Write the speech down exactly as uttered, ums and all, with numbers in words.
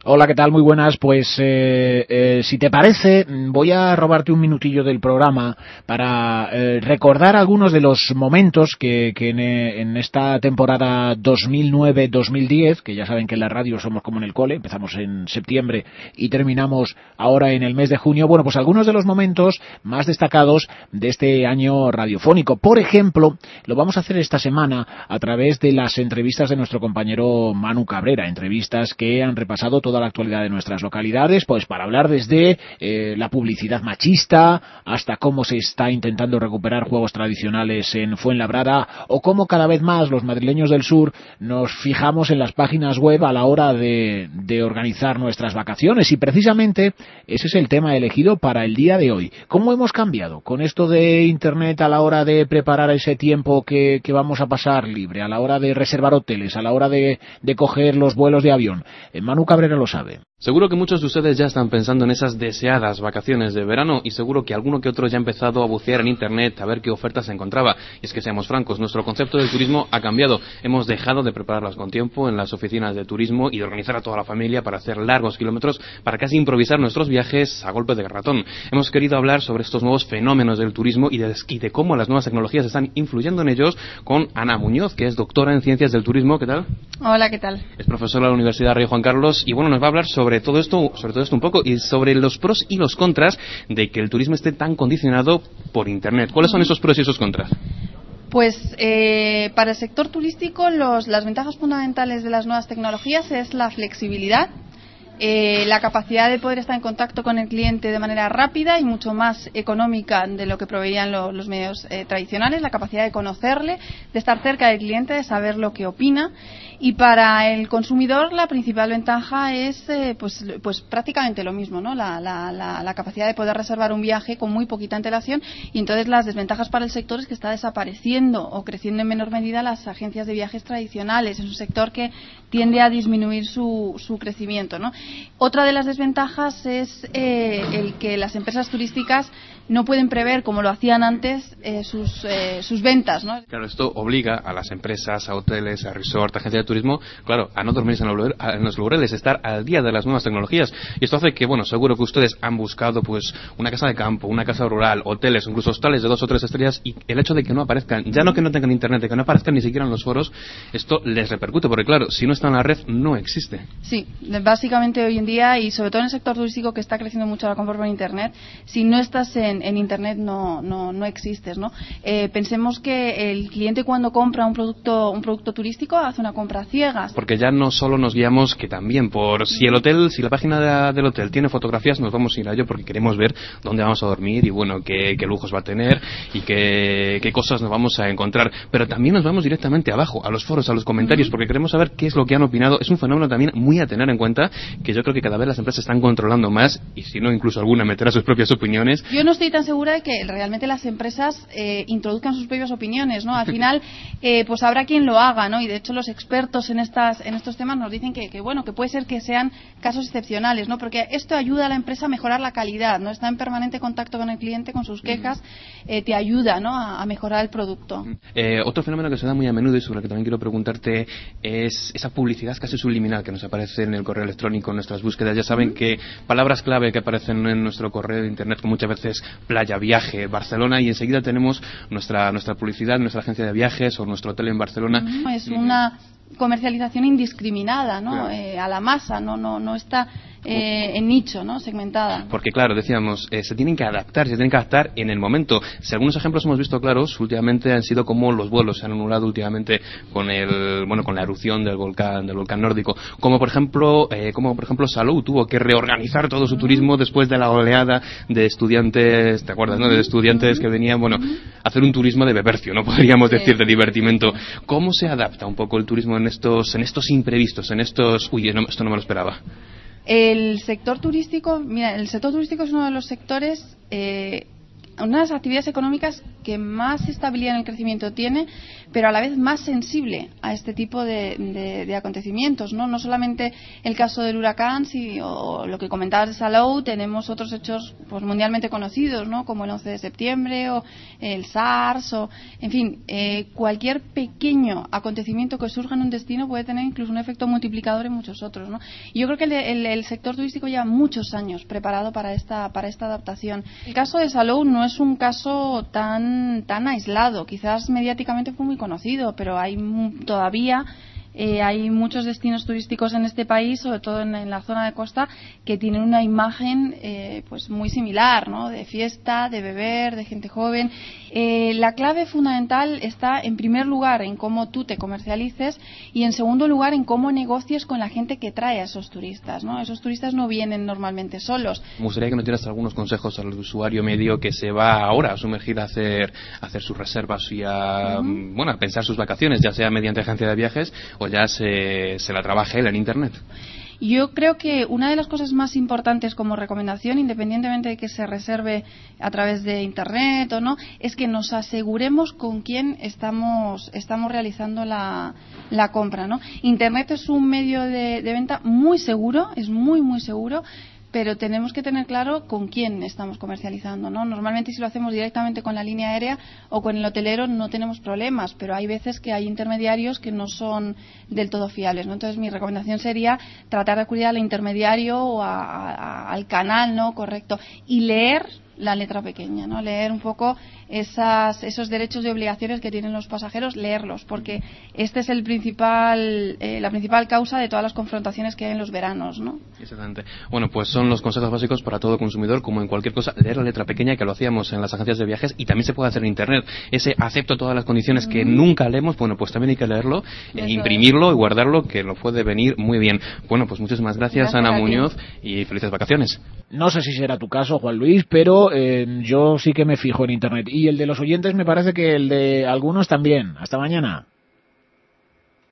Hola, ¿qué tal? Muy buenas. Pues eh, eh, si te parece, voy a robarte un minutillo del programa para eh, recordar algunos de los momentos que, que en, en esta temporada dos mil nueve dos mil diez, que ya saben que en la radio somos como en el cole, empezamos en septiembre y terminamos ahora en el mes de junio, bueno, pues algunos de los momentos más destacados de este año radiofónico. Por ejemplo, lo vamos a hacer esta semana a través de las entrevistas de nuestro compañero Manu Cabrera, entrevistas que han repasado todo toda la actualidad de nuestras localidades, pues para hablar desde eh, la publicidad machista hasta cómo se está intentando recuperar juegos tradicionales en Fuenlabrada o cómo cada vez más los madrileños del sur nos fijamos en las páginas web a la hora de, de organizar nuestras vacaciones, y precisamente ese es el tema elegido para el día de hoy. ¿Cómo hemos cambiado con esto de internet a la hora de preparar ese tiempo que, que vamos a pasar libre, a la hora de reservar hoteles, a la hora de, de coger los vuelos de avión? Eh, Manu Cabrera lo sabe. Seguro que muchos de ustedes ya están pensando en esas deseadas vacaciones de verano, y seguro que alguno que otro ya ha empezado a bucear en internet a ver qué ofertas se encontraba. Y es que, seamos francos, nuestro concepto del turismo ha cambiado. Hemos dejado de prepararlas con tiempo en las oficinas de turismo y de organizar a toda la familia para hacer largos kilómetros, para casi improvisar nuestros viajes a golpe de ratón. Hemos querido hablar sobre estos nuevos fenómenos del turismo y de, y de cómo las nuevas tecnologías están influyendo en ellos con Ana Muñoz, que es doctora en Ciencias del Turismo. ¿Qué tal? Hola, ¿qué tal? Es profesora de la Universidad Rey Juan Carlos y bueno, nos va a hablar sobre todo esto, sobre todo esto un poco, y sobre los pros y los contras de que el turismo esté tan condicionado por internet. ¿Cuáles son esos pros y esos contras? Pues eh, para el sector turístico los, las ventajas fundamentales de las nuevas tecnologías es la flexibilidad, eh, la capacidad de poder estar en contacto con el cliente de manera rápida y mucho más económica de lo que proveían lo, los medios eh, tradicionales, la capacidad de conocerle, de estar cerca del cliente, de saber lo que opina. Y para el consumidor la principal ventaja es eh, pues, pues prácticamente lo mismo, ¿no? La, la, la, la capacidad de poder reservar un viaje con muy poquita antelación, y entonces las desventajas para el sector es que está desapareciendo o creciendo en menor medida las agencias de viajes tradicionales. Es un sector que tiende a disminuir su, su crecimiento, ¿no? Otra de las desventajas es eh, el que las empresas turísticas no pueden prever, como lo hacían antes, eh, sus, eh, sus ventas, ¿no? Claro, esto obliga a las empresas, a hoteles, a resort, a agencias de turismo, claro, a no dormirse en los laureles, estar al día de las nuevas tecnologías. Y esto hace que, bueno, seguro que ustedes han buscado pues una casa de campo, una casa rural, hoteles, incluso hostales de dos o tres estrellas, y el hecho de que no aparezcan, ya no que no tengan internet, de que no aparezcan ni siquiera en los foros, esto les repercute, porque claro, si no está en la red, no existe. Sí, básicamente hoy en día, y sobre todo en el sector turístico que está creciendo mucho la compra por internet, si no estás en, en internet no, no, no existes, ¿no? Eh, pensemos que el cliente cuando compra un producto, un producto turístico hace una compra ciegas. Porque ya no solo nos guiamos, que también por si el hotel, si la página de, del hotel tiene fotografías, nos vamos a ir a ello porque queremos ver dónde vamos a dormir y bueno, qué, qué lujos va a tener y qué, qué cosas nos vamos a encontrar. Pero también nos vamos directamente abajo, a los foros, a los comentarios, porque queremos saber qué es lo que han opinado. Es un fenómeno también muy a tener en cuenta, que yo creo que cada vez las empresas están controlando más, y si no, incluso alguna meterá sus propias opiniones. Yo no estoy tan segura de que realmente las empresas eh, introduzcan sus propias opiniones, ¿no? Al final, eh, pues habrá quien lo haga, ¿no? Y de hecho los expertos en estas en estos temas nos dicen que, que bueno, que puede ser que sean casos excepcionales, ¿no? Porque esto ayuda a la empresa a mejorar la calidad, ¿no? Está en permanente contacto con el cliente, con sus quejas, eh, te ayuda, ¿no? A, a mejorar el producto. Eh, otro fenómeno que se da muy a menudo y sobre el que también quiero preguntarte es esa publicidad casi subliminal que nos aparece en el correo electrónico, en nuestras búsquedas. Ya saben que palabras clave que aparecen en nuestro correo de internet, con muchas veces playa, viaje, Barcelona, y enseguida tenemos nuestra nuestra publicidad, nuestra agencia de viajes o nuestro hotel en Barcelona. Es una comercialización indiscriminada, ¿no? Claro. Eh, a la masa, no no no está eh, en nicho, ¿no? Segmentada. Porque claro, decíamos, eh, se tienen que adaptar, se tienen que adaptar en el momento. Si algunos ejemplos hemos visto claros, últimamente han sido como los vuelos se han anulado últimamente con el, bueno, con la erupción del volcán, del volcán nórdico. Como por ejemplo, eh, como por ejemplo Salou tuvo que reorganizar todo su turismo después de la oleada de estudiantes, ¿te acuerdas, no? De estudiantes que venían, bueno, a hacer un turismo de bebercio, no podríamos Sí. decir, de divertimento. ¿Cómo se adapta un poco el turismo en estos, en estos imprevistos, en estos, uy, no, esto no me lo esperaba? El sector turístico, mira, el sector turístico es uno de los sectores, eh, unas actividades económicas que más estabilidad en el crecimiento tiene, pero a la vez más sensible a este tipo de, de, de acontecimientos, ¿no? No solamente el caso del huracán, si, o lo que comentabas de Salou, tenemos otros hechos pues mundialmente conocidos, ¿no? Como el once de septiembre o el SARS, o en fin, eh, cualquier pequeño acontecimiento que surja en un destino puede tener incluso un efecto multiplicador en muchos otros, ¿no? Y yo creo que el, el, el sector turístico lleva muchos años preparado para esta para esta adaptación. El caso de Salou no es un caso tan tan aislado, quizás mediáticamente fue muy conocido, pero hay todavía Eh, hay muchos destinos turísticos en este país, sobre todo en, en la zona de costa, que tienen una imagen eh, pues muy similar, ¿no? De fiesta, de beber, de gente joven. Eh, la clave fundamental está, en primer lugar, en cómo tú te comercialices y, en segundo lugar, en cómo negocies con la gente que trae a esos turistas, ¿no? Esos turistas no vienen normalmente solos. Me gustaría que nos dieras algunos consejos al usuario medio que se va ahora a sumergir a hacer, a hacer sus reservas y a, uh-huh. bueno, a pensar sus vacaciones, ya sea mediante agencia de viajes o ya se, se la trabaje él en Internet. Yo creo que una de las cosas más importantes como recomendación, independientemente de que se reserve a través de Internet o no, es que nos aseguremos con quién estamos, estamos realizando la, la compra, ¿no? Internet es un medio de, de venta muy seguro, es muy, muy seguro, pero tenemos que tener claro con quién estamos comercializando, ¿no? Normalmente si lo hacemos directamente con la línea aérea o con el hotelero no tenemos problemas, pero hay veces que hay intermediarios que no son del todo fiables, ¿no? Entonces mi recomendación sería tratar de acudir al intermediario o a, a, al canal, ¿no? Correcto, y leer la letra pequeña, ¿no? Leer un poco esas, esos derechos y obligaciones que tienen los pasajeros, leerlos, porque este es el principal, eh, la principal causa de todas las confrontaciones que hay en los veranos, ¿no? Exactamente. Bueno, pues son los consejos básicos para todo consumidor, como en cualquier cosa, leer la letra pequeña, que lo hacíamos en las agencias de viajes y también se puede hacer en Internet. Ese acepto todas las condiciones mm. que nunca leemos, bueno, pues también hay que leerlo, eh, imprimirlo es. y guardarlo, que lo puede venir muy bien. Bueno, pues muchísimas gracias, gracias Ana Muñoz, y felices vacaciones. No sé si será tu caso, Juan Luis, pero eh, yo sí que me fijo en Internet. Y el de los oyentes me parece que el de algunos también. Hasta mañana.